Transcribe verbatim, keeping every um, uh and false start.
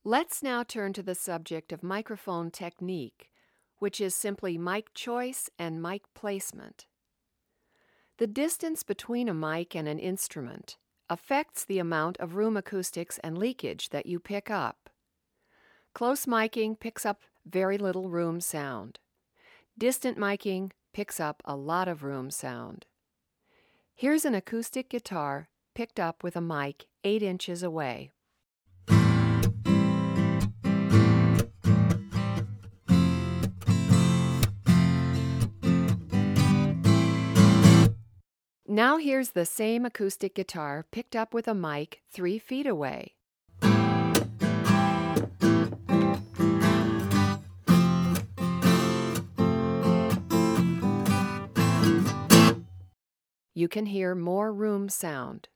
Let's now turn to the subject of microphone technique, which is simply mic choice and mic placement. The distance between a mic and an instrument affects the amount of room acoustics and leakage that you pick up. Close miking picks up very little room sound. Distant miking picks up a lot of room sound. Here's an acoustic guitar picked up with a mic eight inches away. Now here's the same acoustic guitar picked up with a mic three feet away. You can hear more room sound.